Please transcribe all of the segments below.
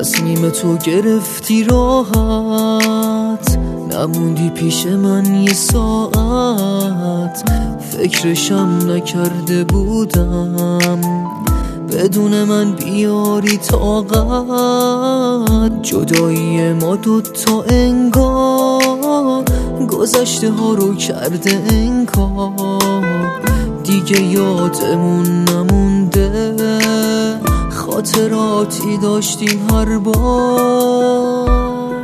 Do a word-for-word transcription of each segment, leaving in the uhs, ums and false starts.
تصمیم تو گرفتی راحت، نموندی پیش من یه ساعت. فکرشم نکرده بودم بدون من بیاری طاقت. جدایی ما دوتا انگار گذشته ها رو کرده انکار. دیگه یادمون نمونده خاطراتی داشتیم هر بار.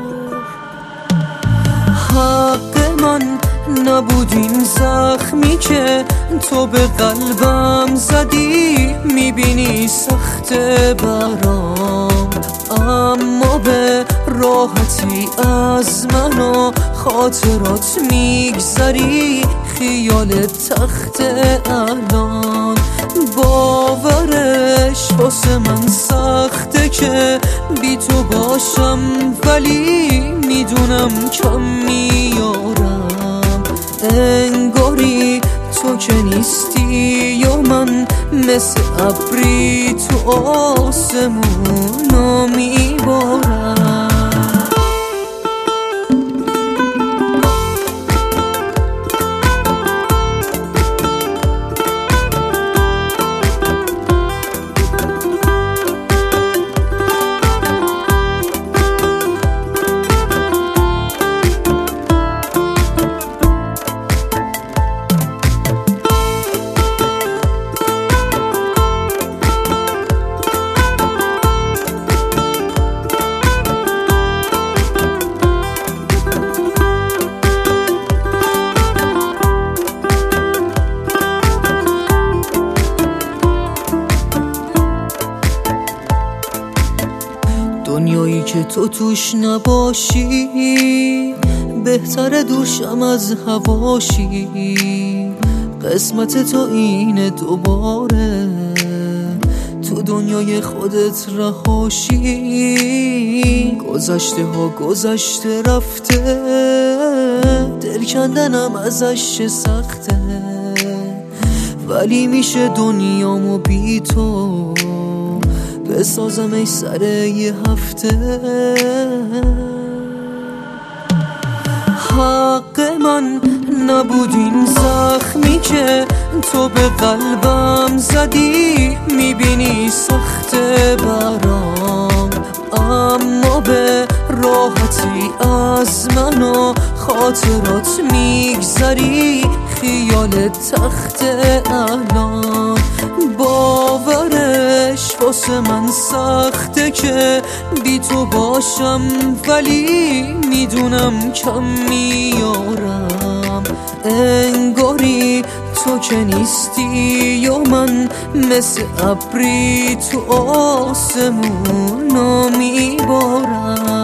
حق من نبود این زخمی که تو به قلبم زدی. میبینی سخته برام اما به راحتی از من و خاطرات میگذری. خیال تخت الان باورش واسه من سخته که بی تو باشم، ولی میدونم کم میارم. انگاری تو که نیستی و من مثل ابری تو آسمون میبارم. دنیایی که تو توش نباشی بهتره دورشم از هواشی. قسمت تو اینه دوباره تو دنیای خودت رهاشی. گذشته ها گذشته رفته، دل کندنم ازش سخته، ولی میشه دنیامو بی تو بسازم ای سر یه هفته. حق من نبود این زخمی که تو به قلبم زدی. میبینی سخته برام اما به راحتی از من و خاطرات میگذری. خیال تخت الان باورش واسه من سخته که بی تو باشم، ولی میدونم کم میارم. انگاری تو که نیستی و من مثل ابری تو آسمون میبارم.